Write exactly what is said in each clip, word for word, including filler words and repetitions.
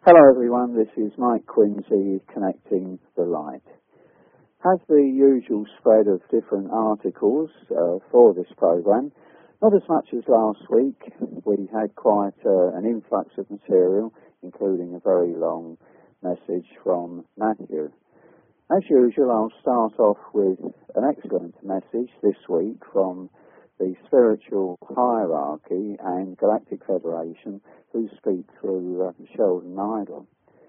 Hello everyone, this is Mike Quincy connecting the light. Has the usual spread of different articles uh, for this program. Not as much as last week. We had quite uh, an influx of material, including a very long message from Matthew. As usual, I'll start off with an excellent message this week from the Spiritual Hierarchy and Galactic Federation, who speak through uh, Sheldon Idle.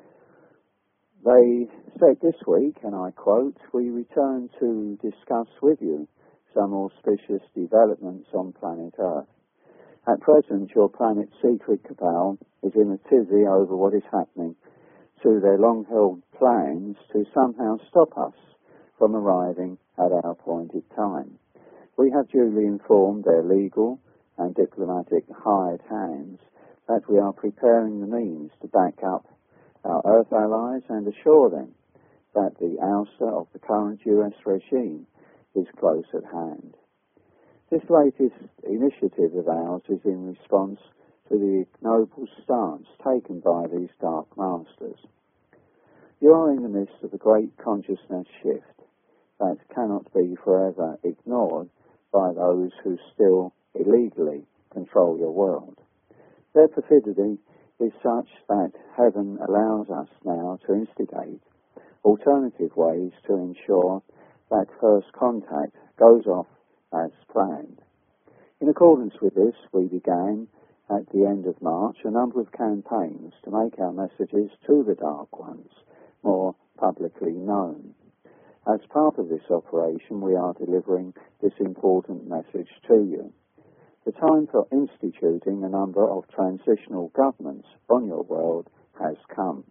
They said this week, and I quote, "We return to discuss with you some auspicious developments on planet Earth. At present, your planet's secret cabal is in a tizzy over what is happening to their long-held plans to somehow stop us from arriving at our appointed time. We have duly informed their legal and diplomatic hired hands that we are preparing the means to back up our Earth allies and assure them that the ouster of the current U S regime is close at hand. This latest initiative of ours is in response to the ignoble stance taken by these Dark Masters. You are in the midst of a great consciousness shift that cannot be forever ignored by those who still illegally control your world. Their perfidy is such that heaven allows us now to instigate alternative ways to ensure that first contact goes off as planned. In accordance with this, we began at the end of March a number of campaigns to make our messages to the Dark Ones more publicly known. As part of this operation, we are delivering this important message to you. The time for instituting a number of transitional governments on your world has come.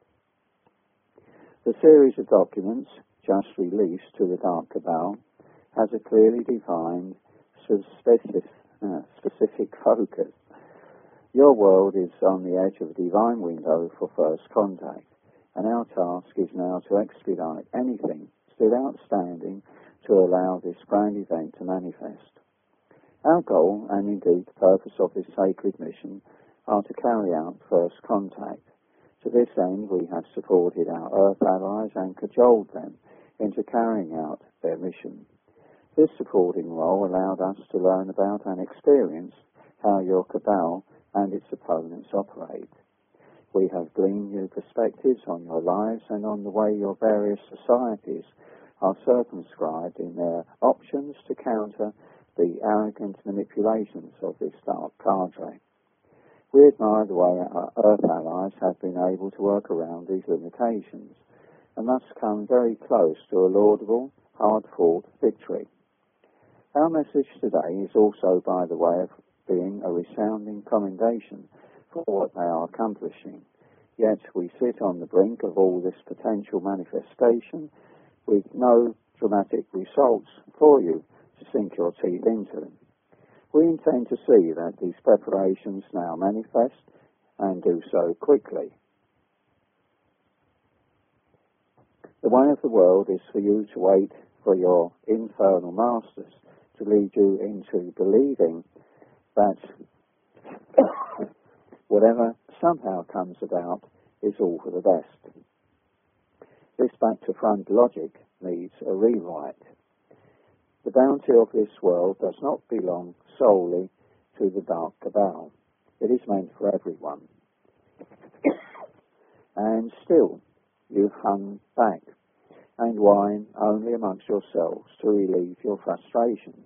The series of documents just released to the Dark Cabal has a clearly defined specific, uh, specific focus. Your world is on the edge of a divine window for first contact, and our task is now to expedite anything still outstanding to allow this grand event to manifest. Our goal, and indeed the purpose of this sacred mission, are to carry out first contact. To this end, we have supported our Earth allies and cajoled them into carrying out their mission. This supporting role allowed us to learn about and experience how your cabal and its opponents operate. We have gleaned new perspectives on your lives and on the way your various societies are circumscribed in their options to counter the arrogant manipulations of this dark cadre. We admire the way our Earth allies have been able to work around these limitations and thus come very close to a laudable, hard-fought victory. Our message today is also, by the way, of being a resounding commendation for what they are accomplishing. Yet we sit on the brink of all this potential manifestation with no dramatic results for you to sink your teeth into them. We intend to see that these preparations now manifest and do so quickly. The way of the world is for you to wait for your infernal masters to lead you into believing that whatever somehow comes about is all for the best. This back-to-front logic needs a rewrite. The bounty of this world does not belong solely to the Dark Cabal. It is meant for everyone. And still, you hung back and whine only amongst yourselves to relieve your frustrations.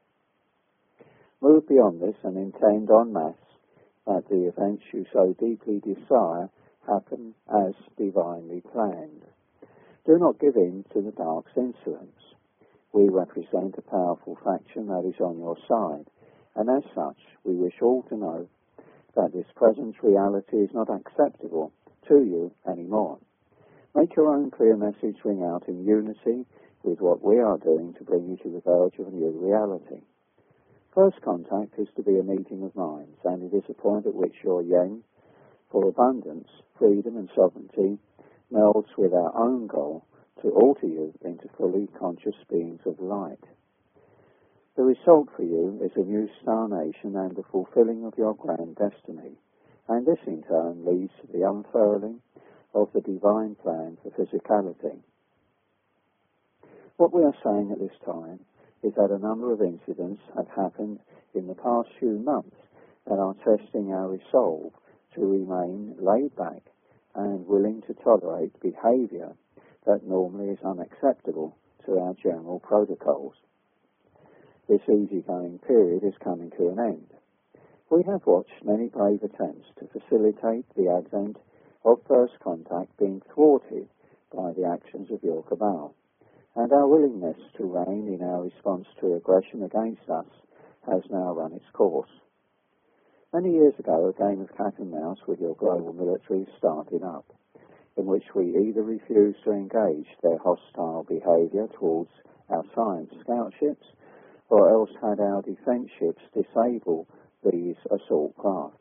Move beyond this and intend en masse that the events you so deeply desire happen as divinely planned. Do not give in to the Dark's insolence. We represent a powerful faction that is on your side, and as such, we wish all to know that this present reality is not acceptable to you anymore. Make your own clear message ring out in unity with what we are doing to bring you to the verge of a new reality. First contact is to be a meeting of minds, and it is a point at which your yen for abundance, freedom and sovereignty melds with our own goal to alter you into fully conscious beings of light. The result for you is a new star nation and the fulfilling of your grand destiny. and this in turn leads to the unfurling of the divine plan for physicality. What we are saying at this time is that a number of incidents have happened in the past few months that are testing our resolve to remain laid back and willing to tolerate behaviour that normally is unacceptable to our general protocols. This easygoing period is coming to an end. We have watched many brave attempts to facilitate the advent of first contact being thwarted by the actions of your cabal, and our willingness to rein in our response to aggression against us has now run its course. Many years ago, a game of cat and mouse with your global military started up, in which we either refused to engage their hostile behaviour towards our science scout ships, or else had our defence ships disable these assault craft.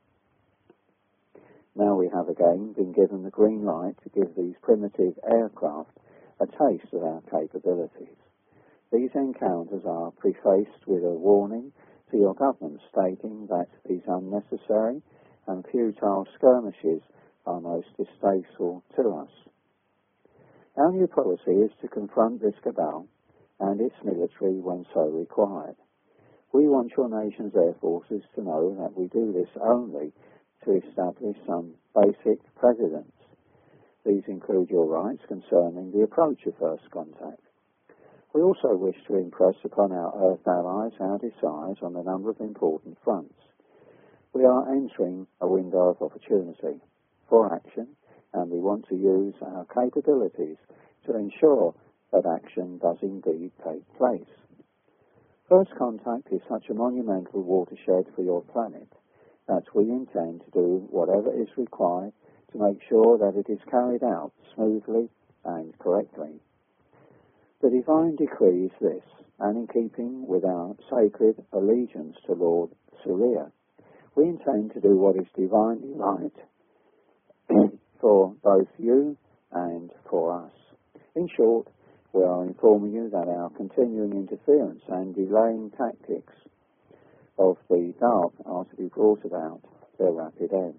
Now we have again been given the green light to give these primitive aircraft a taste of our capabilities. These encounters are prefaced with a warning to your government stating that these unnecessary and futile skirmishes are most distasteful to us. Our new policy is to confront this cabal and its military when so required. We want your nation's air forces to know that we do this only to establish some basic precedents. These include your rights concerning the approach of first contact. We also wish to impress upon our Earth allies our desires on a number of important fronts. We are entering a window of opportunity for action, and we want to use our capabilities to ensure that action does indeed take place. First contact is such a monumental watershed for your planet that we intend to do whatever is required to make sure that it is carried out smoothly and correctly. The divine decrees this, and in keeping with our sacred allegiance to Lord Surya, we intend to do what is divinely right for both you and for us. In short, we are informing you that our continuing interference and delaying tactics of the dark are to be brought about their rapid end.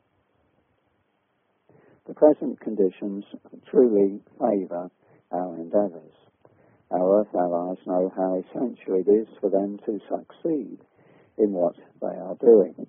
The present conditions truly favour our endeavours. Our Earth allies know how essential it is for them to succeed in what they are doing.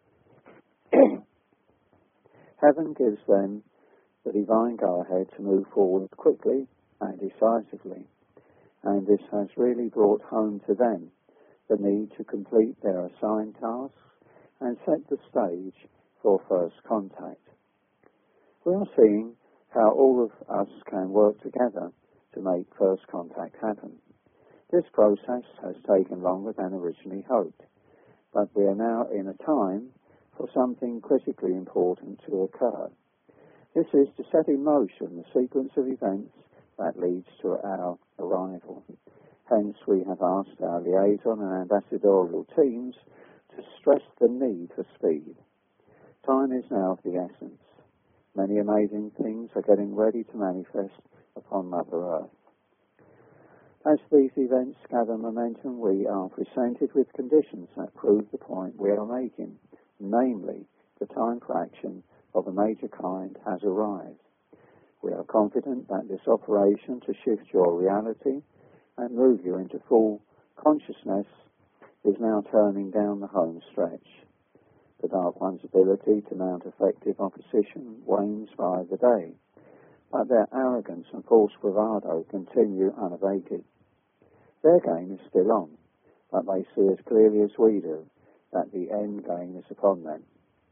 Heaven gives them the divine go-ahead to move forward quickly and decisively, and this has really brought home to them the need to complete their assigned tasks and set the stage for first contact. We are seeing how all of us can work together to make first contact happen. This process has taken longer than originally hoped, but we are now in a time for something critically important to occur. This is to set in motion the sequence of events that leads to our arrival. Hence, we have asked our liaison and ambassadorial teams to stress the need for speed. Time is now of the essence. Many amazing things are getting ready to manifest upon Mother Earth. As these events gather momentum, we are presented with conditions that prove the point we are making, namely, the time for action of a major kind has arrived. We are confident that this operation to shift your reality and move you into full consciousness is now turning down the home stretch. The Dark One's ability to mount effective opposition wanes by the day, but their arrogance and false bravado continue unabated. Their game is still on, but they see as clearly as we do that the end game is upon them.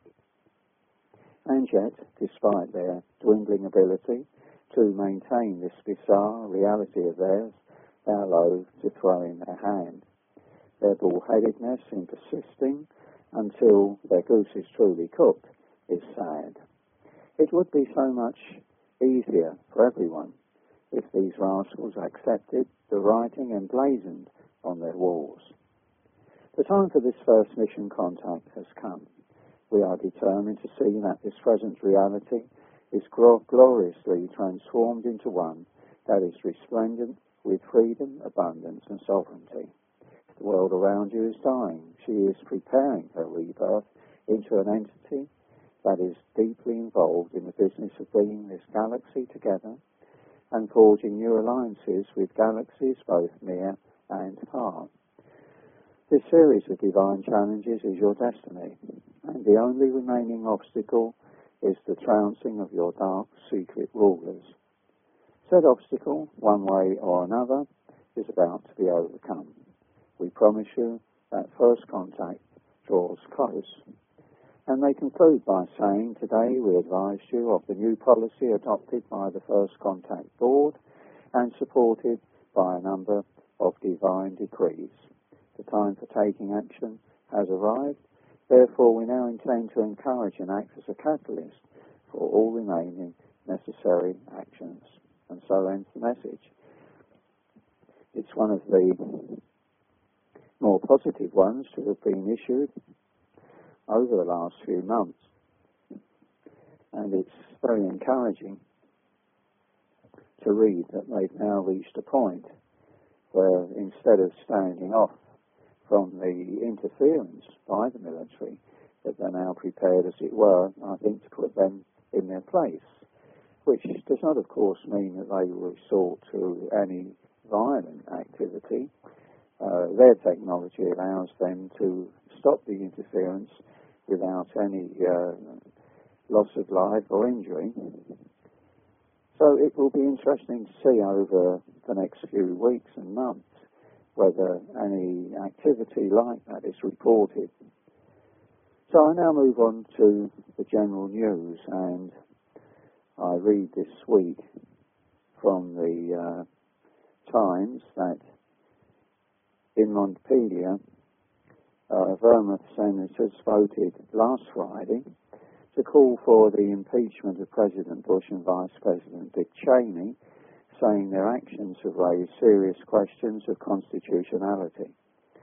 And yet, despite their dwindling ability to maintain this bizarre reality of theirs, they are loath to throw in their hand. Their bullheadedness in persisting until their goose is truly cooked is sad. It would be so much easier for everyone if these rascals accepted the writing emblazoned on their walls. The time for this first mission contact has come. We are determined to see that this present reality is gloriously transformed into one that is resplendent with freedom, abundance, and sovereignty. The world around you is dying. She is preparing her rebirth into an entity that is deeply involved in the business of bringing this galaxy together and forging new alliances with galaxies both near and far. This series of divine challenges is your destiny, and the only remaining obstacle is the trouncing of your dark secret rulers. Said obstacle, one way or another, is about to be overcome. We promise you that first contact draws close. And they conclude by saying, today we advised you of the new policy adopted by the First Contact Board and supported by a number of divine decrees. The time for taking action has arrived. Therefore, we now intend to encourage and act as a catalyst for all remaining necessary actions. And so ends the message. It's one of the more positive ones to have been issued over the last few months. And it's very encouraging to read that they've now reached a point where instead of standing off from the interference by the military, that they're now prepared, as it were, I think, to put them in their place, which does not, of course, mean that they will resort to any violent activity. Uh, their technology allows them to stop the interference without any uh, loss of life or injury. So it will be interesting to see over the next few weeks and months whether any activity like that is reported. So I now move on to the general news, and I read this week from the uh, Times that in Montpellier, uh, Vermouth senators voted last Friday to call for the impeachment of President Bush and Vice President Dick Cheney, saying their actions have raised serious questions of constitutionality.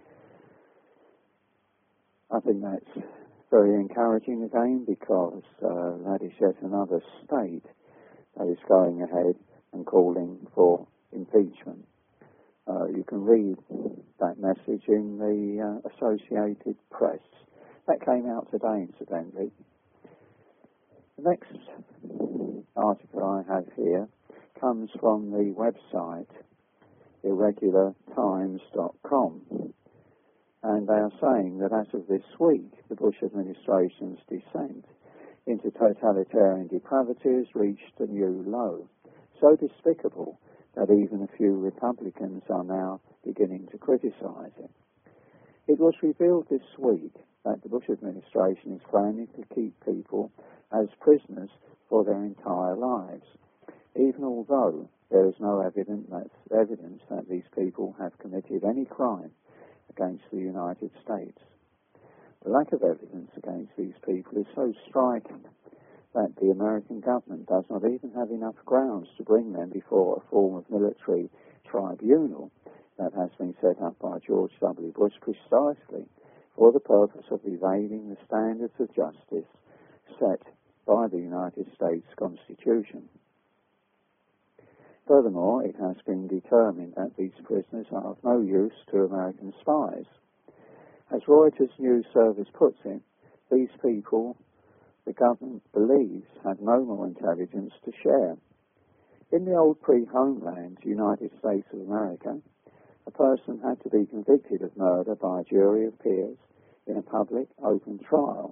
I think that's very encouraging again, because uh, that is yet another state that is going ahead and calling for impeachment. Uh, you can read that message in the uh, Associated Press. That came out today, incidentally. The next article I have here comes from the website irregular times dot com, and they are saying that as of this week, the Bush administration's descent into totalitarian depravity has reached a new low, so despicable that even a few Republicans are now beginning to criticize it. It was revealed this week that the Bush administration is planning to keep people as prisoners for their entire lives, even although there is no evidence that, evidence that these people have committed any crime against the United States. The lack of evidence against these people is so striking that the American government does not even have enough grounds to bring them before a form of military tribunal that has been set up by George W. Bush precisely for the purpose of evading the standards of justice set by the United States Constitution. Furthermore, it has been determined that these prisoners are of no use to American spies. As Reuters News Service puts it, these people the government believes had no more intelligence to share. In the old pre-Homeland United States of America, a person had to be convicted of murder by a jury of peers in a public, open trial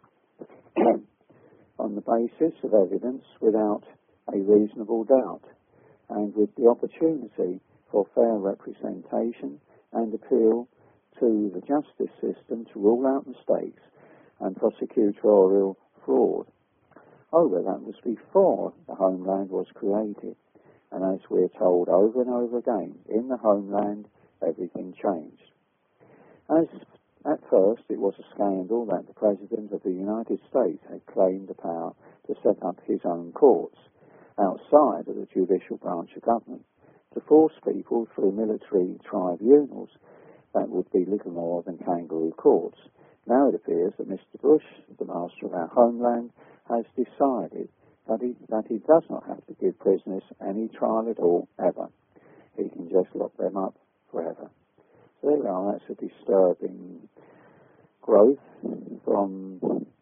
on the basis of evidence without a reasonable doubt, and with the opportunity for fair representation and appeal to the justice system to rule out mistakes and prosecutorial fraud. However, that was before the Homeland was created, and as we're told over and over again, in the Homeland everything changed. As at first it was a scandal that the President of the United States had claimed the power to set up his own courts outside of the judicial branch of government, to force people through military tribunals that would be little more than kangaroo courts. Now it appears that Mister Bush, the master of our homeland, has decided that he, that he does not have to give prisoners any trial at all, ever. He can just lock them up forever. So there we are. That's a disturbing growth from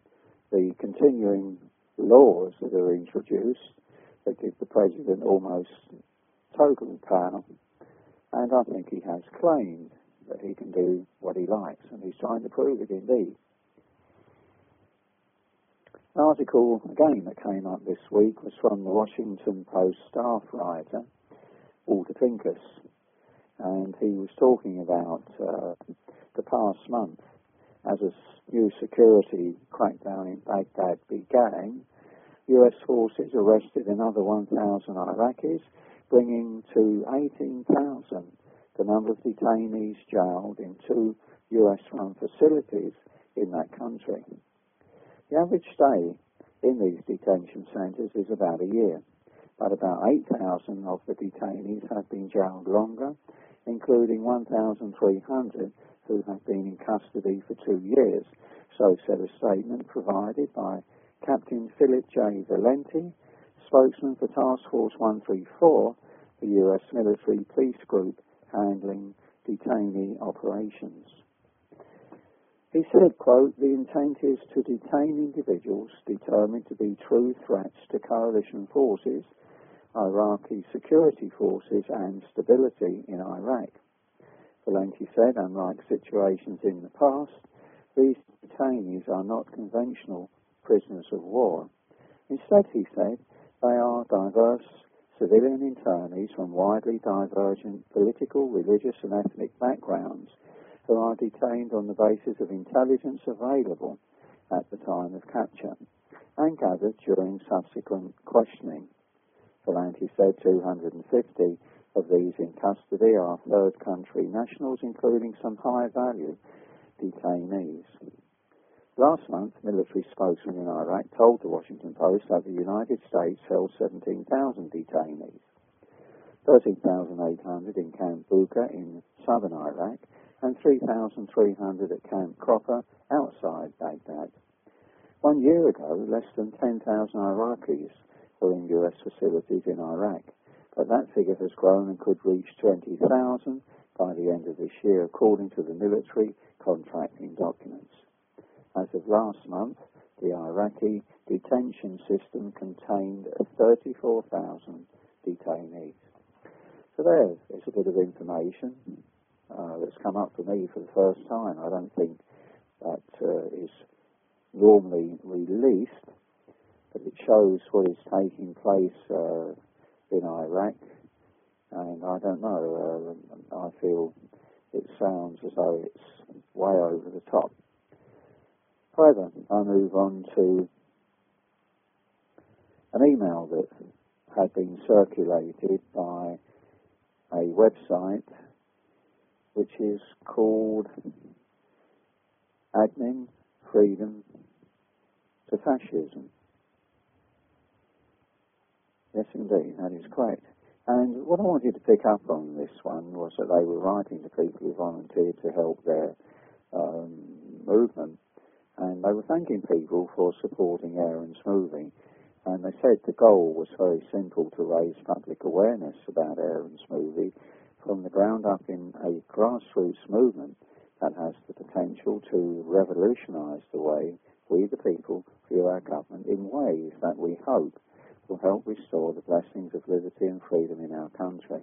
continuing laws that are introduced that give the president almost total power, and I think he has claimed that he can do what he likes, and he's trying to prove it indeed. An article, again, that came up this week was from the Washington Post staff writer, Walter Pincus, and he was talking about uh, the past month. As a new security crackdown in Baghdad began, U S forces arrested another one thousand Iraqis, bringing to eighteen thousand the number of detainees jailed in two U S-run facilities in that country. The average stay in these detention centres is about a year, but about eight thousand of the detainees have been jailed longer, including one thousand three hundred who have been in custody for two years, so said a statement provided by Captain Philip J. Valenti, spokesman for Task Force one thirty-four, the U S military police group handling detainee operations. He said, quote, "The intent is to detain individuals determined to be true threats to coalition forces, Iraqi security forces and stability in Iraq." Valenti said, unlike situations in the past, these detainees are not conventional prisoners of war. Instead, he said, they are diverse civilian internees from widely divergent political, religious and ethnic backgrounds who are detained on the basis of intelligence available at the time of capture and gathered during subsequent questioning. Valenti said two hundred fifty of these in custody are third country nationals, including some high-value detainees. Last month, military spokesman in Iraq told the Washington Post that the United States held seventeen thousand detainees, thirteen thousand eight hundred in Camp Buka in southern Iraq, and three thousand three hundred at Camp Cropper outside Baghdad. One year ago, less than ten thousand Iraqis were in U S facilities in Iraq, but that figure has grown and could reach twenty thousand by the end of this year, according to the military contracting documents. As of last month, the Iraqi detention system contained thirty-four thousand detainees. So there is a bit of information uh, that's come up for me for the first time. I don't think that uh, is normally released, but it shows what is taking place uh, in Iraq, and I don't know, uh, I feel it sounds as though it's way over the top. However, I move on to an email that had been circulated by a website which is called Admin Freedom to Fascism. Yes, indeed, that is correct. And what I wanted to pick up on this one was that they were writing to people who volunteered to help their um, movement, and they were thanking people for supporting Aaron Smoothy. And they said the goal was very simple, to raise public awareness about Aaron Smoothy from the ground up in a grassroots movement that has the potential to revolutionise the way we, the people, view our government in ways that we hope will help restore the blessings of liberty and freedom in our country.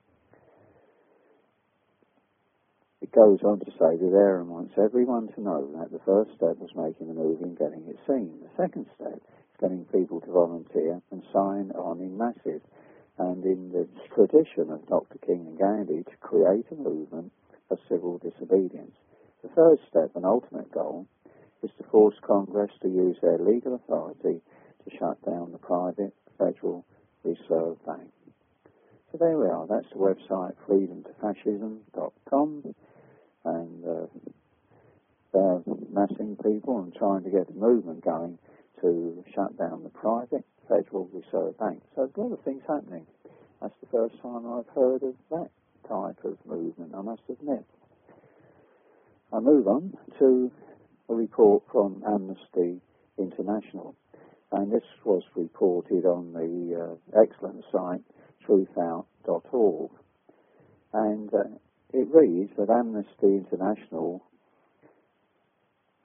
It goes on to say that Aaron wants everyone to know that the first step was making the movie and getting it seen. The second step is getting people to volunteer and sign on in masses, and in the tradition of Doctor King and Gandhi, to create a movement of civil disobedience. The third step and ultimate goal is to force Congress to use their legal authority to shut down the private Federal Reserve Bank. So there we are. That's the website freedom to fascism dot com, and uh, they're massing people and trying to get a movement going to shut down the private Federal Reserve Bank. So there's a lot of things happening. That's the first time I've heard of that type of movement, I must admit. I move on to a report from Amnesty International, and this was reported on the uh, excellent site truthout dot org, and uh, it reads that Amnesty International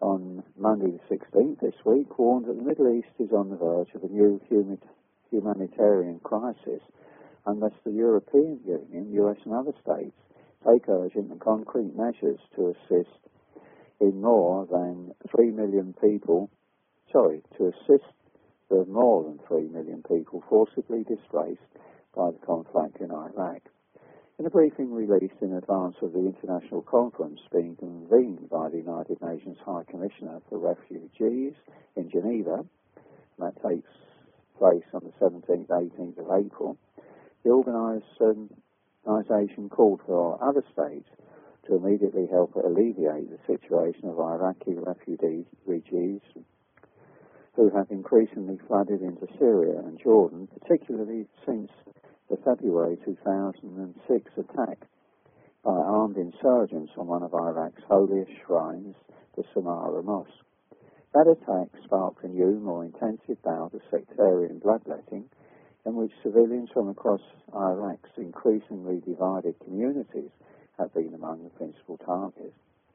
on Monday the sixteenth this week, warned that the Middle East is on the verge of a new humi- humanitarian crisis unless the European Union, U S and other states take urgent and concrete measures to assist in more than three million people, sorry, to assist the more than three million people forcibly displaced by the conflict in Iraq. In a briefing released in advance of the international conference being convened by the United Nations High Commissioner for Refugees in Geneva, and that takes place on the seventeenth, eighteenth of April, the organisation called for other states to immediately help alleviate the situation of Iraqi refugees who have increasingly flooded into Syria and Jordan, particularly since the February two thousand six attack by armed insurgents on one of Iraq's holiest shrines, the Samarra Mosque. That attack sparked a new, more intensive bout of sectarian bloodletting in which civilians from across Iraq's increasingly divided communities have been among the principal targets.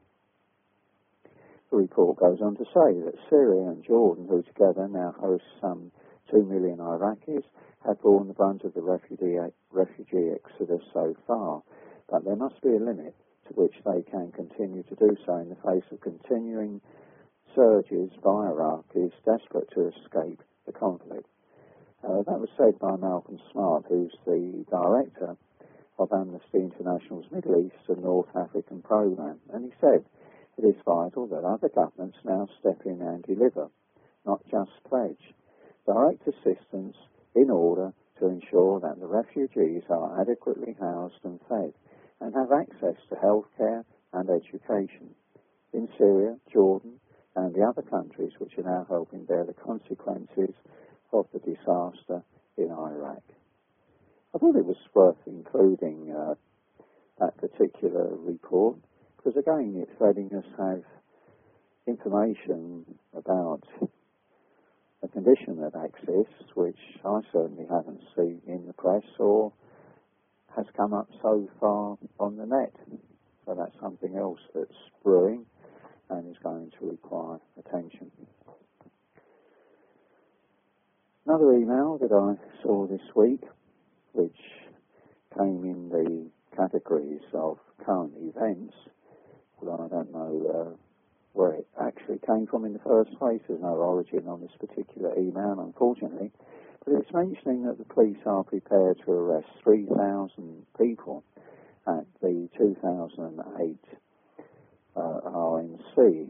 The report goes on to say that Syria and Jordan, who together now host some two million Iraqis, have borne the brunt of the refugee, refugee exodus so far, but there must be a limit to which they can continue to do so in the face of continuing surges by Iraqis desperate to escape the conflict. Uh, that was said by Malcolm Smart, who's the director of Amnesty International's Middle East and North African Programme, and he said, "It is vital that other governments now step in and deliver, not just pledge, direct assistance in order to ensure that the refugees are adequately housed and fed and have access to healthcare and education in Syria, Jordan, and the other countries which are now helping bear the consequences of the disaster in Iraq." I thought it was worth including uh, that particular report because, again, it's letting us have information about a condition that exists, which I certainly haven't seen in the press or has come up so far on the net. So that's something else that's brewing and is going to require attention. Another email that I saw this week, which came in the categories of current events, although I don't know uh, where it actually came from in the first place. There's no origin on this particular email, unfortunately, but it's mentioning that the police are prepared to arrest three thousand people at the two thousand eight uh, R N C.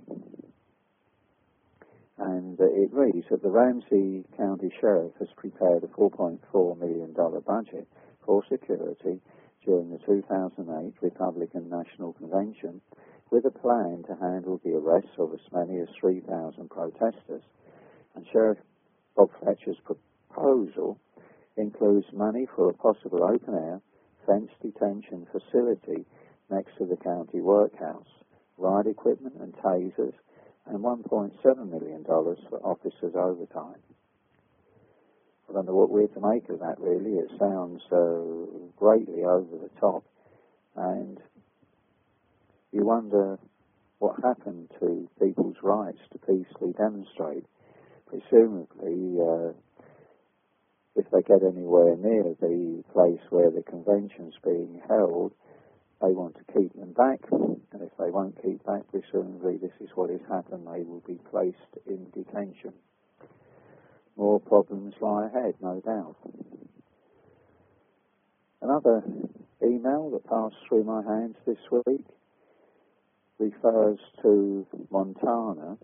And uh, it reads that the Ramsey County Sheriff has prepared a four point four million dollars budget for security during the two thousand eight Republican National Convention, with a plan to handle the arrests of as many as three thousand protesters. And Sheriff Bob Fletcher's proposal includes money for a possible open-air, fenced detention facility next to the county workhouse, ride equipment and tasers, and one point seven million dollars for officers' overtime. I don't know what we're to make of that, really. It sounds uh, greatly over the top, and you wonder what happened to people's rights to peacefully demonstrate. Presumably, uh, if they get anywhere near the place where the convention's being held, they want to keep them back, and if they won't keep back, presumably this is what has happened. They will be placed in detention. More problems lie ahead, no doubt. Another email that passed through my hands this week refers to Montana,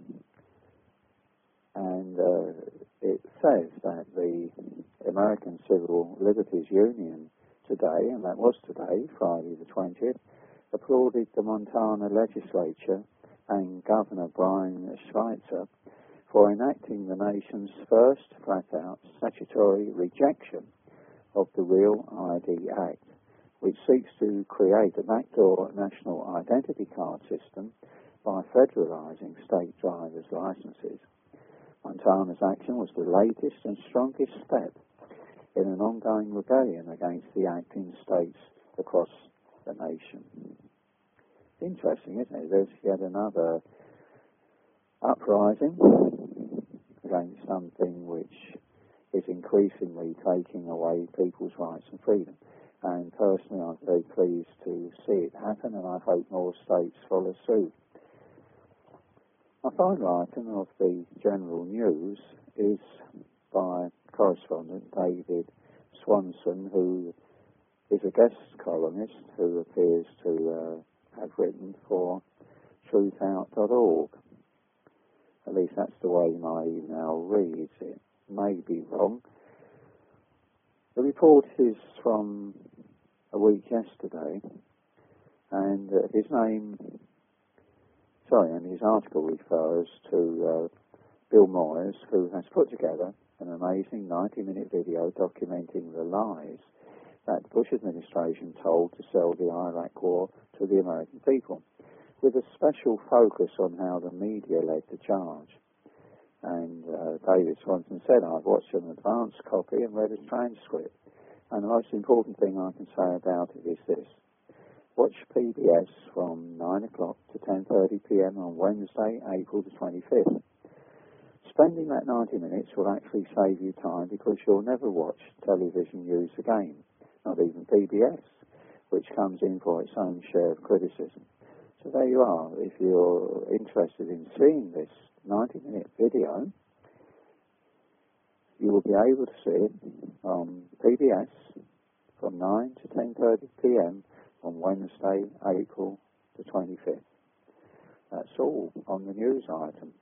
and uh, it says that the American Civil Liberties Union today, and that was today, Friday the twentieth, applauded the Montana legislature and Governor Brian Schweitzer for enacting the nation's first flat-out statutory rejection of the Real I D Act, which seeks to create a backdoor national identity card system by federalizing state driver's licenses. Montana's action was the latest and strongest step in an ongoing rebellion against the act in states across the nation. Interesting, isn't it? There's yet another uprising against something which is increasingly taking away people's rights and freedom. And personally, I'm very pleased to see it happen, and I hope more states follow suit. My final item of the general news is by correspondent David Swanson, who is a guest columnist who appears to uh, have written for truth out dot org. At least that's the way my email reads. It may be wrong. The report is from a week yesterday, and uh, his name, sorry, and his article refers to uh, Bill Moyers, who has put together an amazing ninety-minute video documenting the lies that the Bush administration told to sell the Iraq war to the American people, with a special focus on how the media led the charge. And uh, David Swanson said, I've watched an advanced copy and read a transcript, and the most important thing I can say about it is this. Watch P B S from nine o'clock to ten thirty p m on Wednesday, April the twenty-fifth. Spending that ninety minutes will actually save you time, because you'll never watch television news again, not even P B S, which comes in for its own share of criticism. So there you are. If you're interested in seeing this ninety-minute video, you will be able to see it on P B S from nine to ten thirty p m on Wednesday, April the twenty-fifth. That's all on the news item.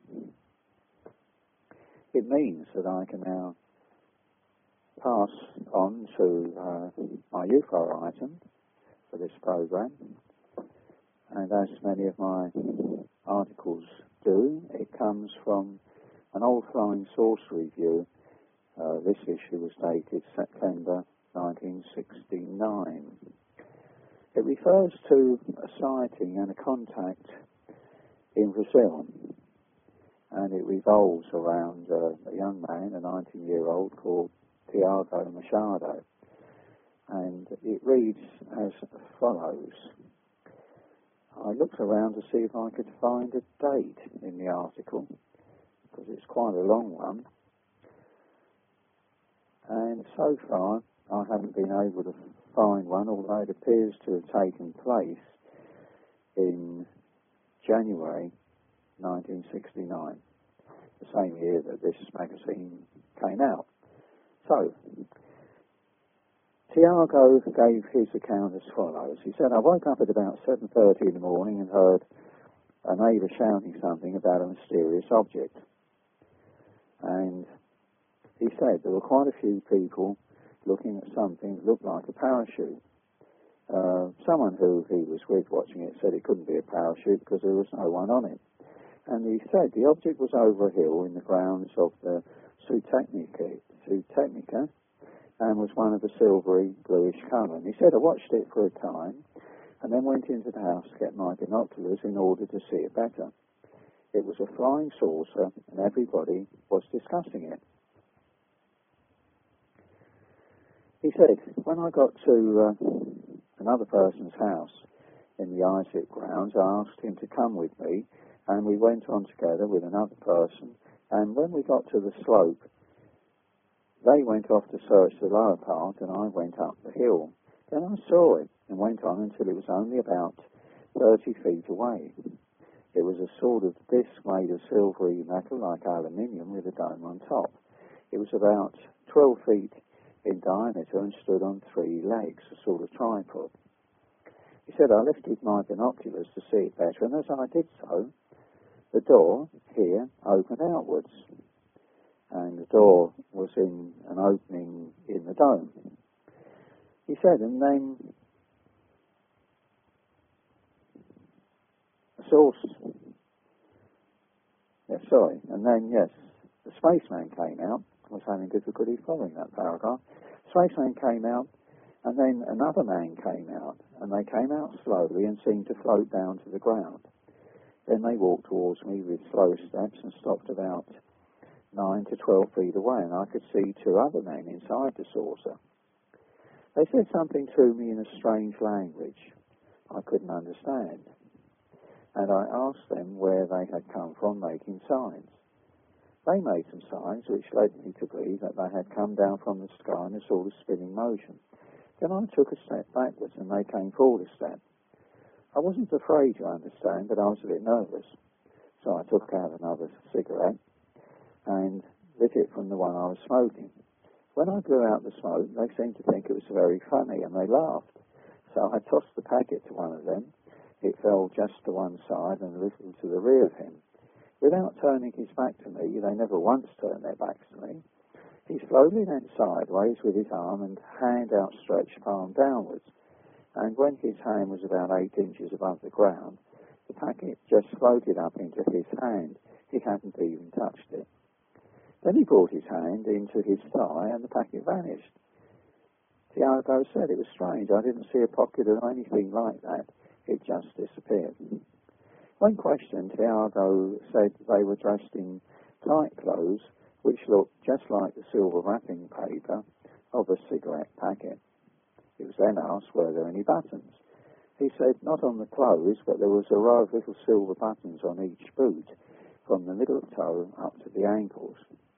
It means that I can now pass on to uh, my U F O item for this program. And as many of my articles do, it comes from an old flying saucer review. Uh, this issue was dated September nineteen sixty-nine. It refers to a sighting and a contact in Brazil, and it revolves around uh, a young man, a nineteen-year-old called Tiago Machado, and it reads as follows. I looked around to see if I could find a date in the article, because it's quite a long one, and so far I haven't been able to find one, although it appears to have taken place in January nineteen sixty-nine, the same year that this magazine came out. So, Tiago gave his account as follows. He said, I woke up at about seven thirty in the morning and heard a neighbour shouting something about a mysterious object. And he said there were quite a few people looking at something that looked like a parachute. Uh, someone who he was with watching it said it couldn't be a parachute because there was no one on it. And he said the object was over a hill in the grounds of the Zootechnica, Zootechnica and was one of a silvery bluish colour. And he said, I watched it for a time and then went into the house to get my binoculars in order to see it better. It was a flying saucer and everybody was discussing it. He said, when I got to uh, another person's house in the Isaac grounds, I asked him to come with me, and we went on together with another person, and when we got to the slope, they went off to search the lower part, and I went up the hill. Then I saw it, and went on until it was only about thirty feet away. It was a sort of disc made of silvery metal, like aluminium, with a dome on top. It was about twelve feet in diameter and stood on three legs, a sort of tripod. He said, I lifted my binoculars to see it better, and as I did so, the door here opened outwards, and the door was in an opening in the dome. He said, and then a source, yes, sorry, and then, yes, the spaceman came out. I was having difficulty following that paragraph. Spaceman came out, and then another man came out, and they came out slowly and seemed to float down to the ground. Then they walked towards me with slow steps and stopped about nine to twelve feet away, and I could see two other men inside the saucer. They said something to me in a strange language I couldn't understand. and I asked them where they had come from making signs. They made some signs which led me to believe that they had come down from the sky in a sort of spinning motion. Then I took a step backwards and they came forward a step. I wasn't afraid, you understand, but I was a bit nervous. So I took out another cigarette and lit it from the one I was smoking. When I blew out the smoke, they seemed to think it was very funny and they laughed. So I tossed the packet to one of them. It fell just to one side and a little to the rear of him. Without turning his back to me, they never once turned their backs to me, he slowly went sideways with his arm and hand outstretched, palm downwards. And when his hand was about eight inches above the ground, the packet just floated up into his hand. He hadn't even touched it. Then he brought his hand into his thigh and the packet vanished. Tiago said it was strange. I didn't see a pocket or anything like that. It just disappeared. When questioned, Tiago said they were dressed in tight clothes which looked just like the silver wrapping paper of a cigarette packet. He was then asked were there any buttons. He said not on the clothes, but there was a row of little silver buttons on each boot, from the middle toe up to the ankles.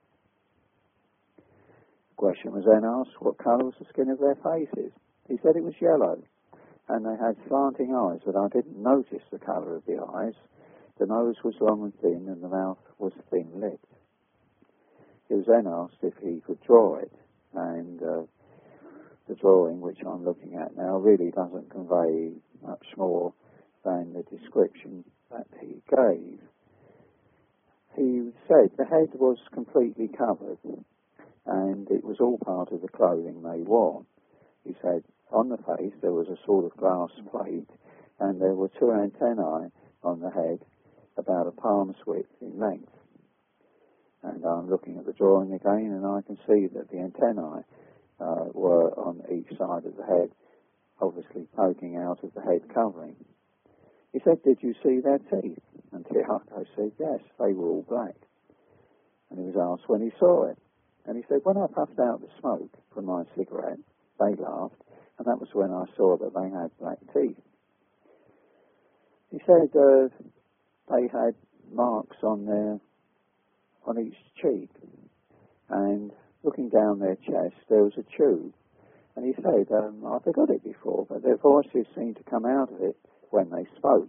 The question was then asked what colour was the skin of their faces. He said it was yellow, and they had slanting eyes, but I didn't notice the colour of the eyes. The nose was long and thin, and the mouth was thin-lipped. He was then asked if he could draw it, and uh, the drawing, which I'm looking at now, really doesn't convey much more than the description that he gave. He said the head was completely covered, and it was all part of the clothing they wore. He said on the face there was a sort of glass plate, and there were two antennae on the head, about a palm's width in length. And I'm looking at the drawing again, and I can see that the antennae uh, were on each side of the head, obviously poking out of the head covering. He said, did you see their teeth? And Tiago said, yes, they were all black. And he was asked when he saw it. And he said, when I puffed out the smoke from my cigarette, they laughed, and that was when I saw that they had black teeth. He said uh, they had marks on their on each cheek, and looking down their chest there was a tube, and he said, um, I forgot it before, but their voices seemed to come out of it when they spoke.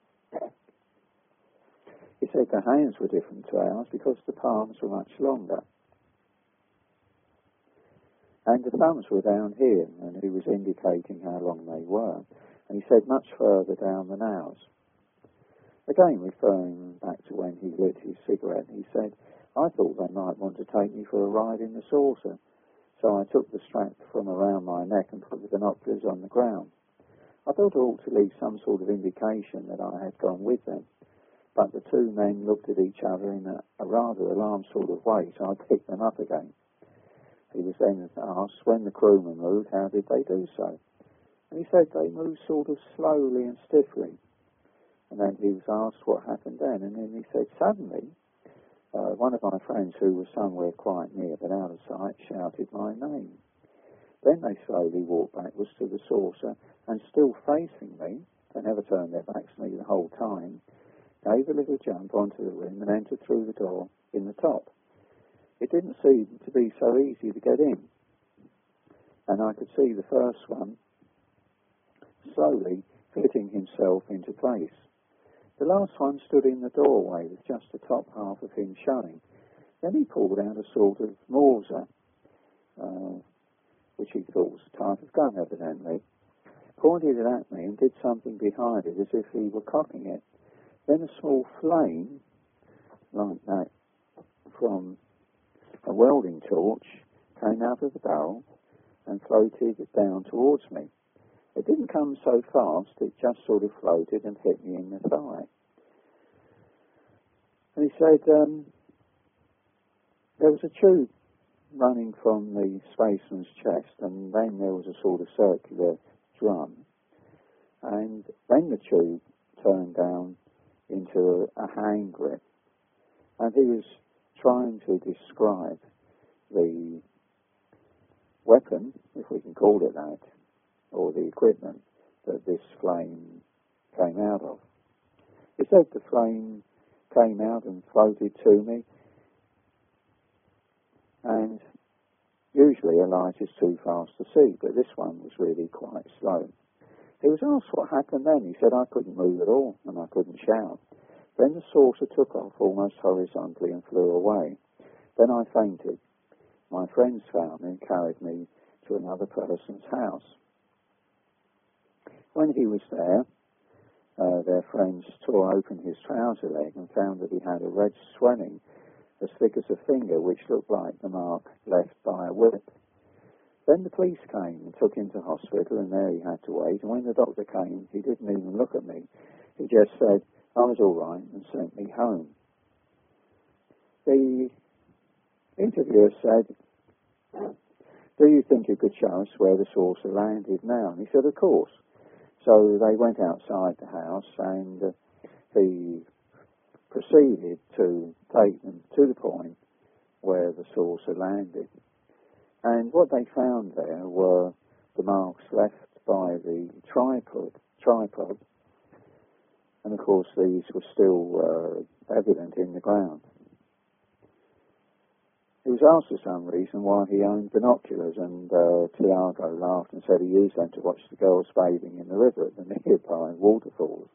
He said their hands were different to ours because the palms were much longer, and the thumbs were down here, and he was indicating how long they were, and he said much further down than ours. Again, referring back to when he lit his cigarette, he said, I thought they might want to take me for a ride in the saucer, so I took the strap from around my neck and put the binoculars on the ground. I thought I ought to leave some sort of indication that I had gone with them, but the two men looked at each other in a, a rather alarmed sort of way, so I picked them up again. He was then asked, when the crewmen moved, how did they do so? And he said they moved sort of slowly and stiffly. And then he was asked what happened then, and then he said, suddenly, uh, one of my friends who was somewhere quite near but out of sight shouted my name. Then they slowly walked backwards to the saucer, and still facing me, they never turned their backs to me the whole time, gave a little jump onto the rim and entered through the door in the top. It didn't seem to be so easy to get in, and I could see the first one slowly fitting himself into place. The last one stood in the doorway with just the top half of him showing. Then he pulled out a sort of Mauser, uh, which he thought was a type of gun evidently, pointed it at me and did something behind it as if he were cocking it. Then a small flame, like that from a welding torch, came out of the barrel and floated down towards me. It didn't come so fast, it just sort of floated and hit me in the thigh. And he said um, there was a tube running from the spaceman's chest, and then there was a sort of circular drum, and then the tube turned down into a, a hand grip, and he was trying to describe the weapon, if we can call it that, or the equipment that this flame came out of. He said the flame came out and floated to me, and usually a light is too fast to see, but this one was really quite slow. He was asked what happened then. He said, I couldn't move at all, and I couldn't shout. Then the saucer took off almost horizontally and flew away. Then I fainted. My friends found me and carried me to another person's house. When he was there, uh, their friends tore open his trouser leg and found that he had a red swelling as thick as a finger, which looked like the mark left by a whip. Then the police came and took him to hospital, and there he had to wait. And when the doctor came, he didn't even look at me. He just said, I was all right, and sent me home. The interviewer said, do you think you could show us where the saucer landed now? And he said, of course. So they went outside the house, and uh, he proceeded to take them to the point where the saucer landed. And what they found there were the marks left by the tripod, tripod. And of course these were still uh, evident in the ground. He was asked for some reason why he owned binoculars, and uh, Tiago laughed and said he used them to watch the girls bathing in the river at the nearby waterfalls.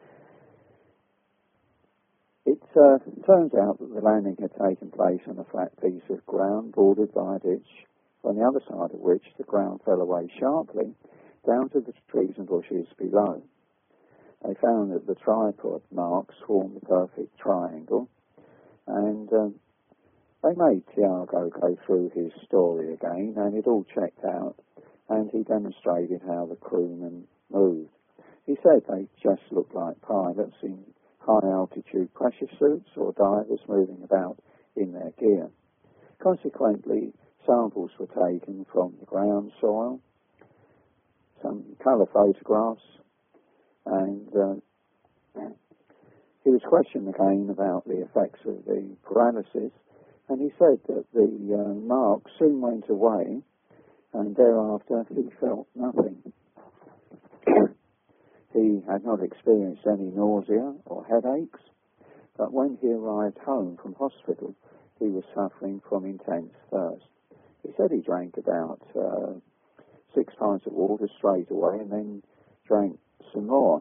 It uh, turns out that the landing had taken place on a flat piece of ground bordered by a ditch, on the other side of which the ground fell away sharply down to the trees and bushes below. They found that the tripod marks formed a perfect triangle, and um, they made Tiago go through his story again, and it all checked out, and he demonstrated how the crewmen moved. He said they just looked like pilots in high-altitude pressure suits or divers moving about in their gear. Consequently, samples were taken from the ground soil, some colour photographs, and uh, he was questioned again about the effects of the paralysis, and he said that the uh, mark soon went away, and thereafter he felt nothing. He had not experienced any nausea or headaches, but when he arrived home from hospital, he was suffering from intense thirst. He said he drank about uh, six pints of water straight away and then drank some more.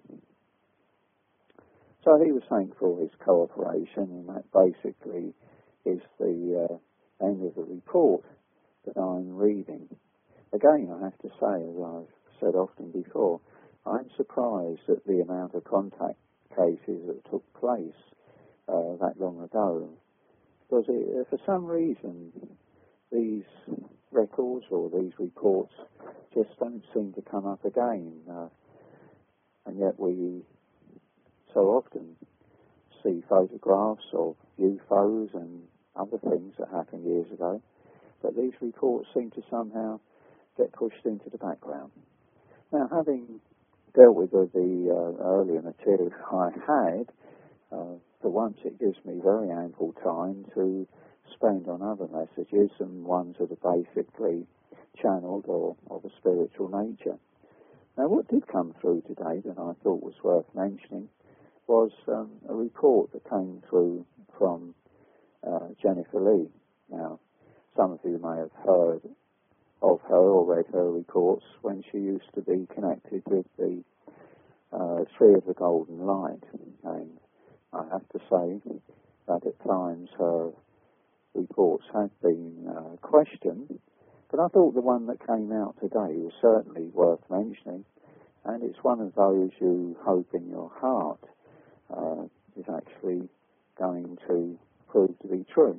So he was thankful for his cooperation, and that basically is the uh, end of the report that I'm reading. Again, I have to say, as I've said often before, I'm surprised at the amount of contact cases that took place uh, that long ago, because it, for some reason these records or these reports just don't seem to come up again, uh, and yet we so often see photographs of U F Os and other things that happened years ago, but these reports seem to somehow get pushed into the background. Now, having dealt with the, the uh, earlier material I had, uh, for once it gives me very ample time to spend on other messages and ones that are basically channeled or of a spiritual nature. Now, what did come through today that I thought was worth mentioning was um, a report that came through from uh, Jennifer Lee. Now, some of you may have heard of her or read her reports when she used to be connected with the uh, Tree of the Golden Light, and I have to say that at times her reports have been uh, questioned, but I thought the one that came out today was certainly worth mentioning, and it's one of those you hope in your heart uh, is actually going to prove to be true.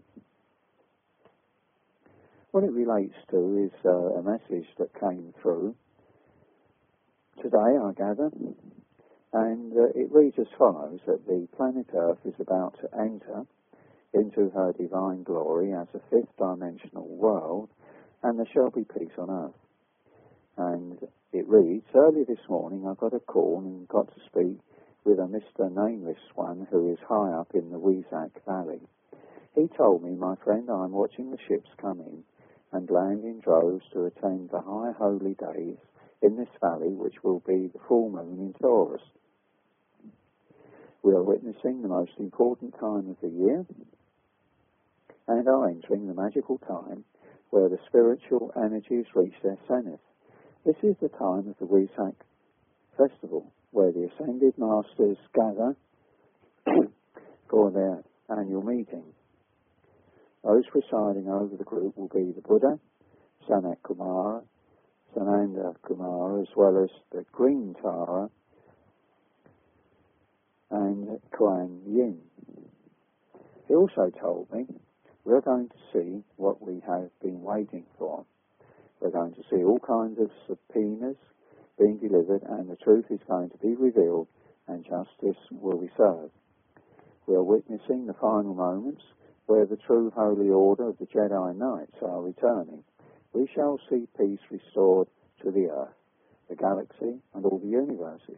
What it relates to is uh, a message that came through today, I gather, and uh, it reads as follows, that the planet Earth is about to enter into her divine glory as a fifth dimensional world, and there shall be peace on Earth. And it reads, early this morning I got a call and got to speak with a Mister Nameless One who is high up in the Weizak Valley. He told me, my friend, I'm watching the ships come in and land in droves to attend the high holy days in this valley, which will be the full moon in Taurus. We are witnessing the most important time of the year and are entering the magical time where the spiritual energies reach their zenith. This is the time of the Wesak festival, where the Ascended Masters gather for their annual meeting. Those presiding over the group will be the Buddha, Sanat Kumara, Sananda Kumara, as well as the Green Tara and Kuan Yin. He also told me we're going to see what we have been waiting for. We're going to see all kinds of subpoenas being delivered, and the truth is going to be revealed, and justice will be served. We are witnessing the final moments where the true holy order of the Jedi Knights are returning. We shall see peace restored to the Earth, the galaxy, and all the universes.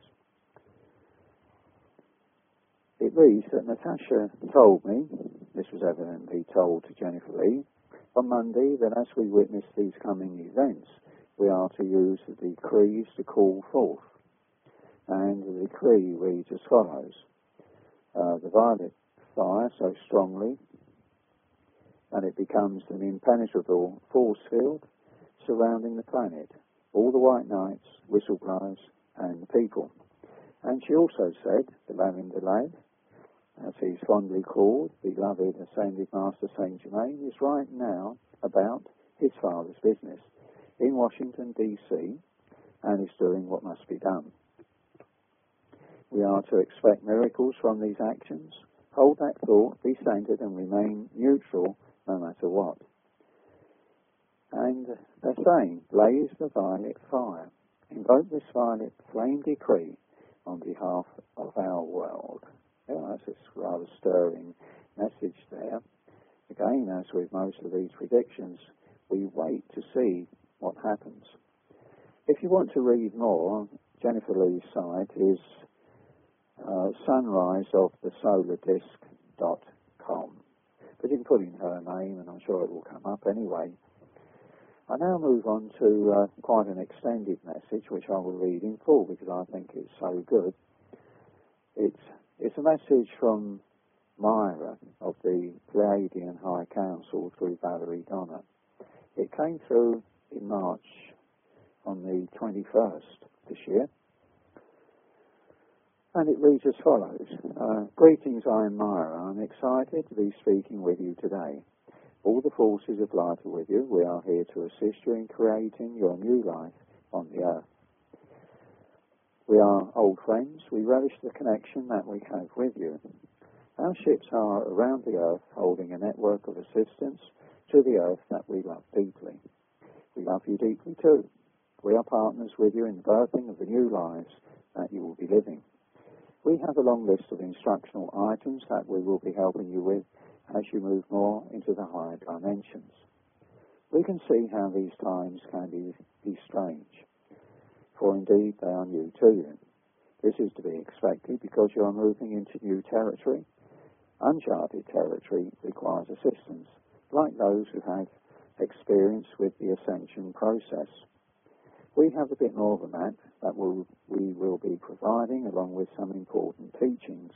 It reads that Natasha told me, this was evidently told to Jennifer Lee, on Monday, that as we witness these coming events, we are to use the decrees to call forth. And the decree reads as follows. Uh, the violet fire so strongly and it becomes an impenetrable force field surrounding the planet, all the white knights, whistleblowers, and the people. And she also said, the Lavender Lad, as he's fondly called, beloved Ascended Master Saint Germain, is right now about his father's business in Washington, D C, and is doing what must be done. We are to expect miracles from these actions. Hold that thought, be centered, and remain neutral no matter what. And they're saying, blaze the violet fire. Invoke this violet flame decree on behalf of our world. Yeah, that's a rather stirring message there. Again, as with most of these predictions, we wait to see what happens. If you want to read more, Jennifer Lee's site is uh, sunrise of the solar disc dot com. But you can put in her name and I'm sure it will come up anyway. I now move on to uh, quite an extended message which I will read in full because I think it's so good. It's, it's a message from Myra of the Pleiadian High Council through Valerie Donner. It came through in March on the twenty-first this year. And it reads as follows. Uh, Greetings, I am Myra. I'm excited to be speaking with you today. All the forces of light are with you. We are here to assist you in creating your new life on the earth. We are old friends. We relish the connection that we have with you. Our ships are around the earth holding a network of assistance to the earth that we love deeply. We love you deeply too. We are partners with you in the birthing of the new lives that you will be living. We have a long list of instructional items that we will be helping you with as you move more into the higher dimensions. We can see how these times can be, be strange, for indeed they are new to you. This is to be expected because you are moving into new territory. Uncharted territory requires assistance, like those who have experience with the ascension process. We have a bit more than that that we'll, we will be providing along with some important teachings.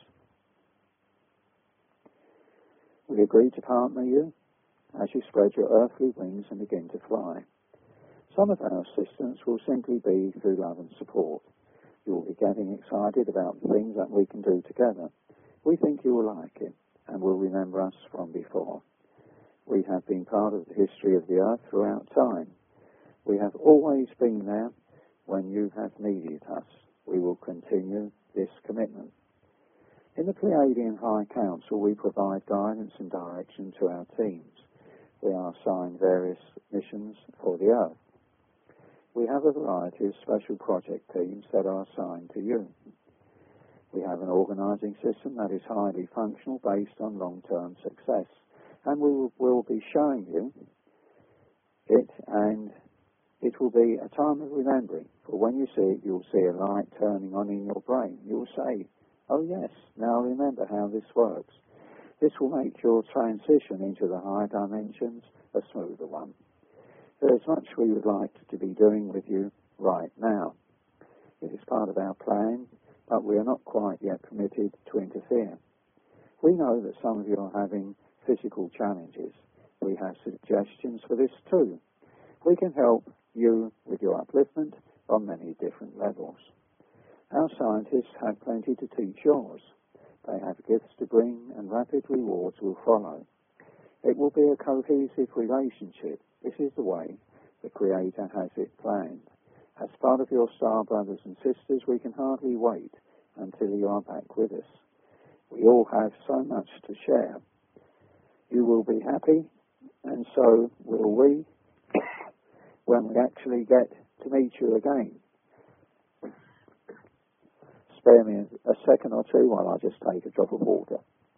We agree to partner you as you spread your earthly wings and begin to fly. Some of our assistance will simply be through love and support. You will be getting excited about the things that we can do together. We think you will like it and will remember us from before. We have been part of the history of the earth throughout time. We have always been there when you have needed us. We will continue this commitment. In the Pleiadian High Council, we provide guidance and direction to our teams. We are assigned various missions for the Earth. We have a variety of special project teams that are assigned to you. We have an organizing system that is highly functional based on long-term success, and we will, will be showing you it, and it will be a time of remembering, for when you see it, you'll see a light turning on in your brain. You'll say, oh yes, now I remember how this works. This will make your transition into the higher dimensions a smoother one. There is much we would like to be doing with you right now. It is part of our plan but we are not quite yet permitted to interfere. We know that some of you are having physical challenges. We have suggestions for this too. We can help you with your upliftment on many different levels. Our scientists have plenty to teach yours. They have gifts to bring, and rapid rewards will follow. It will be a cohesive relationship. This is the way the Creator has it planned. As part of your star brothers and sisters, we can hardly wait until you are back with us. We all have so much to share. You will be happy, and so will we, when we actually get to meet you again. Spare me a second or two while I just take a drop of water.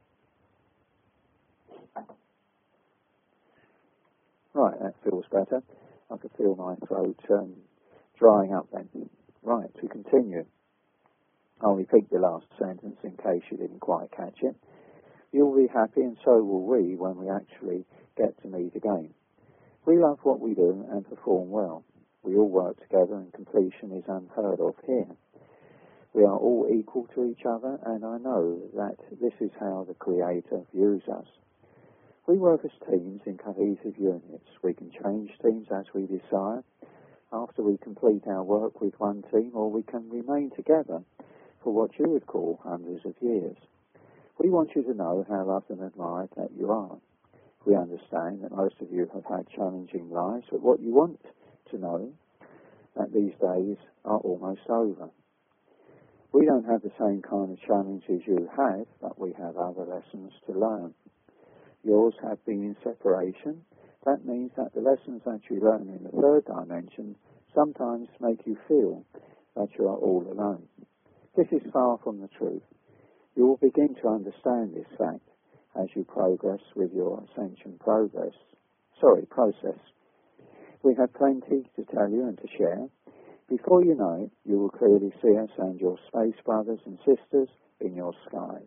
Right, that feels better. I can feel my throat um, drying up then. Right, to continue. I'll repeat the last sentence in case you didn't quite catch it. You'll be happy, and so will we when we actually get to meet again. We love what we do and perform well. We all work together, and completion is unheard of here. We are all equal to each other, and I know that this is how the Creator views us. We work as teams in cohesive units. We can change teams as we desire after we complete our work with one team, or we can remain together for what you would call hundreds of years. We want you to know how loved and admired that you are. We understand that most of you have had challenging lives, but what you want to know that these days are almost over. We don't have the same kind of challenges you have, but we have other lessons to learn. Yours have been in separation. That means that the lessons that you learn in the third dimension sometimes make you feel that you are all alone. This is far from the truth. You will begin to understand this fact as you progress with your ascension progress. Sorry, process. We have plenty to tell you and to share. Before you know it, you will clearly see us and your space brothers and sisters in your skies.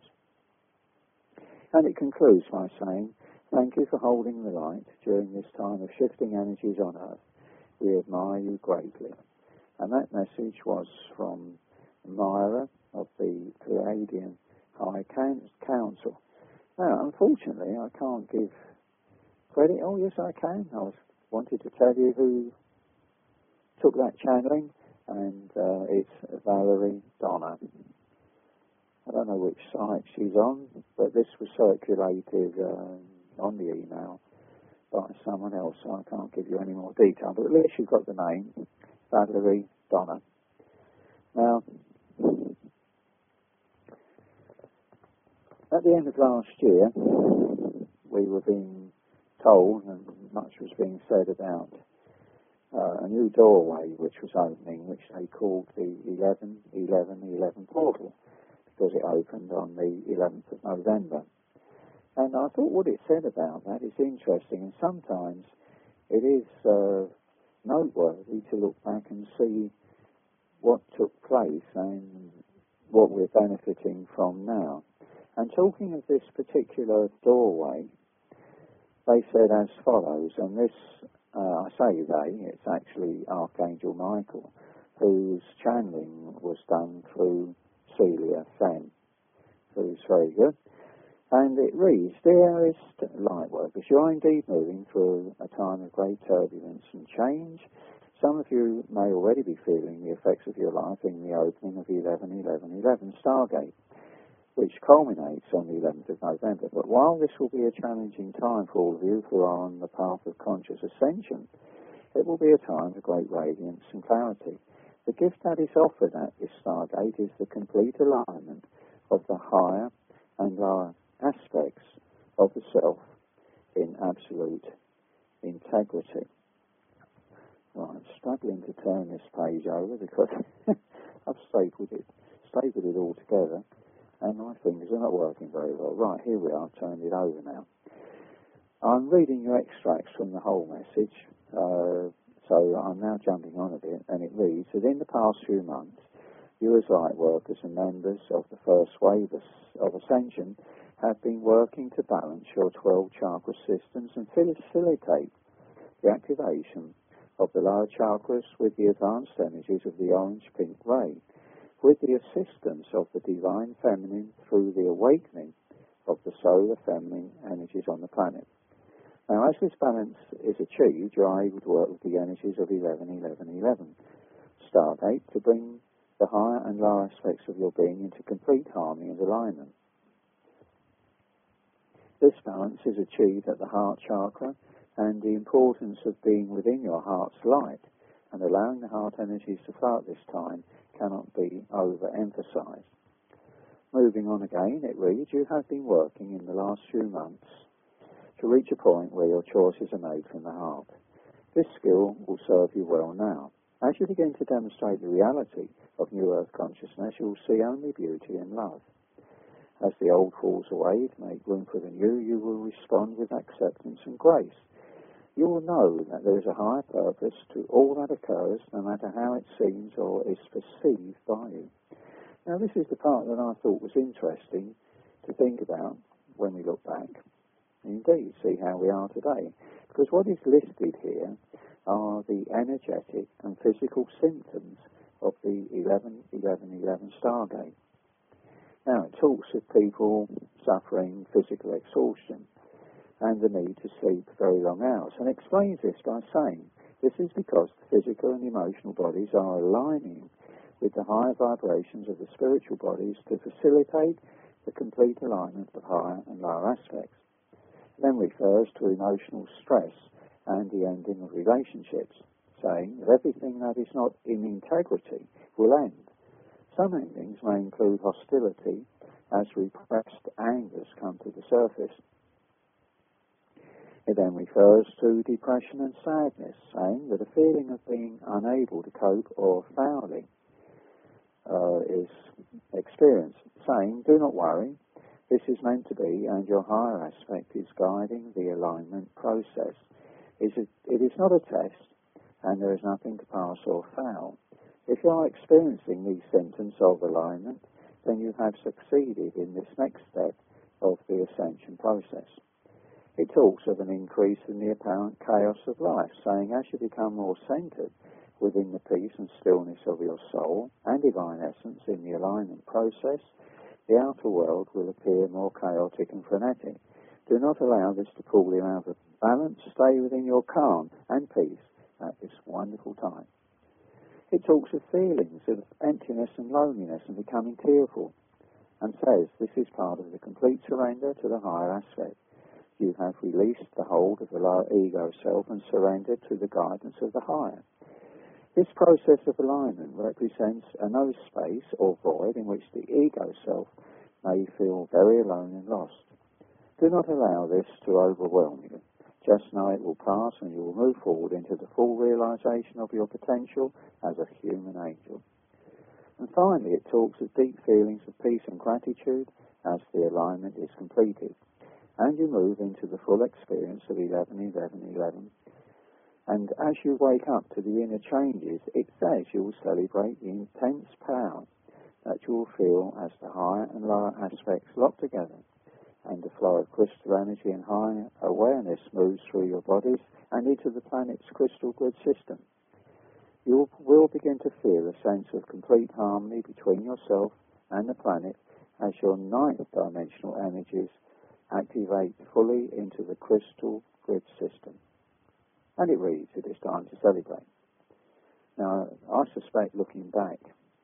And it concludes by saying, thank you for holding the light during this time of shifting energies on Earth. We admire you greatly. And that message was from Myra of the Pleiadian High Council. Now, unfortunately, I can't give credit. Oh, yes, I can. I was, wanted to tell you who took that channeling, and uh, it's Valerie Donna. I don't know which site she's on, but this was circulated uh, on the email by someone else, so I can't give you any more detail, but at least you've got the name, Valerie Donna. Now, at the end of last year, we were being told, and much was being said about uh, a new doorway which was opening, which they called the eleven eleven eleven portal, because it opened on the eleventh of November. And I thought what it said about that is interesting, and sometimes it is uh, noteworthy to look back and see what took place and what we're benefiting from now. And talking of this particular doorway, they said as follows, and this, uh, I say they, it's actually Archangel Michael, whose channeling was done through Celia Fenn, who's very good. And it reads, Dearest Lightworkers, you are indeed moving through a time of great turbulence and change. Some of you may already be feeling the effects of your life in the opening of the eleven eleven eleven Stargate, which culminates on the eleventh of November. But while this will be a challenging time for all of you who are on the path of conscious ascension, it will be a time of great radiance and clarity. The gift that is offered at this Stargate is the complete alignment of the higher and lower aspects of the self in absolute integrity. Right, I'm struggling to turn this page over because I've stapled it, stapled it all together, and my fingers are not working very well. Right, here we are, I've turned it over now. I'm reading you extracts from the whole message, uh, so I'm now jumping on a bit, and it reads, that in the past few months, you as light workers and members of the first wave of ascension have been working to balance your twelve chakra systems and facilitate the activation of the lower chakras with the advanced energies of the orange-pink ray. with the assistance of the divine feminine through the awakening of the solar feminine energies on the planet. Now, as this balance is achieved, you are able to work with the energies of eleven eleven eleven Stargate to bring the higher and lower aspects of your being into complete harmony and alignment. This balance is achieved at the heart chakra, and the importance of being within your heart's light and allowing the heart energies to flow at this time cannot be overemphasized. Moving on again, it reads, you have been working in the last few months to reach a point where your choices are made from the heart. This skill will serve you well now. As you begin to demonstrate the reality of New Earth consciousness, you will see only beauty and love. As the old falls away to make room for the new, you will respond with acceptance and grace. You will know that there is a higher purpose to all that occurs, no matter how it seems or is perceived by you. Now, this is the part that I thought was interesting to think about when we look back. Indeed, see how we are today. Because what is listed here are the energetic and physical symptoms of the eleven eleven eleven Stargate. Now, it talks of people suffering physical exhaustion and the need to sleep very long hours, and explains this by saying this is because the physical and emotional bodies are aligning with the higher vibrations of the spiritual bodies to facilitate the complete alignment of higher and lower aspects. It then refers to emotional stress and the ending of relationships, saying that everything that is not in integrity will end. Some endings may include hostility as repressed angers come to the surface. It then refers to depression and sadness, saying that a feeling of being unable to cope or failing uh, is experienced, saying, do not worry, this is meant to be, and your higher aspect is guiding the alignment process. It is not a test, and there is nothing to pass or fail. If you are experiencing these symptoms of alignment, then you have succeeded in this next step of the ascension process. It talks of an increase in the apparent chaos of life, saying as you become more centered within the peace and stillness of your soul and divine essence in the alignment process, the outer world will appear more chaotic and frenetic. Do not allow this to pull you out of balance. Stay within your calm and peace at this wonderful time. It talks of feelings of emptiness and loneliness and becoming tearful, and says this is part of the complete surrender to the higher aspect. You have released the hold of the lower ego self and surrendered to the guidance of the higher. This process of alignment represents a no space or void in which the ego self may feel very alone and lost. Do not allow this to overwhelm you. Just know it will pass and you will move forward into the full realization of your potential as a human angel. And finally, it talks of deep feelings of peace and gratitude as the alignment is completed. And you move into the full experience of eleven eleven eleven. And as you wake up to the inner changes, it says you will celebrate the intense power that you will feel as the higher and lower aspects lock together, and the flow of crystal energy and high awareness moves through your bodies and into the planet's crystal grid system. You will begin to feel a sense of complete harmony between yourself and the planet as your ninth dimensional energies activate fully into the crystal grid system. And it reads, it is time to celebrate. Now, I suspect, looking back,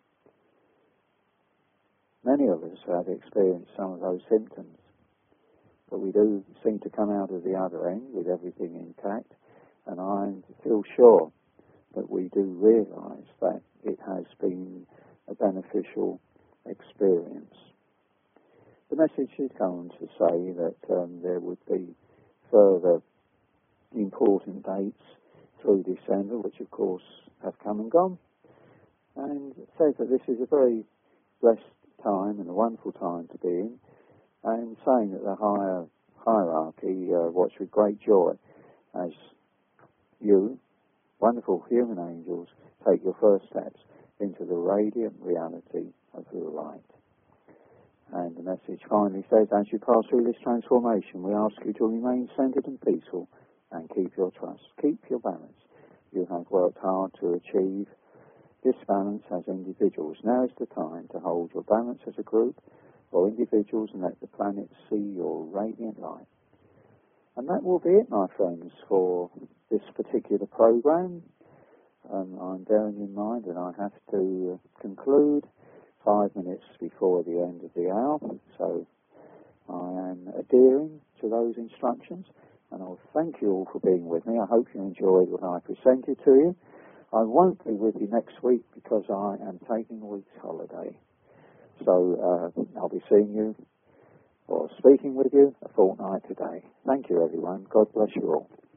many of us have experienced some of those symptoms, but we do seem to come out of the other end with everything intact, and I feel sure that we do realize that it has been a beneficial experience. The message is going to say that um, there would be further important dates through December, which of course have come and gone, and it says that this is a very blessed time and a wonderful time to be in, and saying that the higher hierarchy uh, watch with great joy as you, wonderful human angels, take your first steps into the radiant reality of the light. And the message finally says, as you pass through this transformation, we ask you to remain centered and peaceful and keep your trust, keep your balance. You have worked hard to achieve disbalance as individuals. Now is the time to hold your balance as a group or individuals and let the planet see your radiant light. And that will be it, my friends, for this particular program. Um, I'm bearing in mind that I have to uh, conclude five minutes before the end of the hour, so I am adhering to those instructions, and I'll thank you all for being with me. I hope you enjoyed what I presented to you. I won't be with you next week because I am taking a week's holiday, so uh, I'll be seeing you or speaking with you a fortnight today. Thank you, everyone. God bless you all.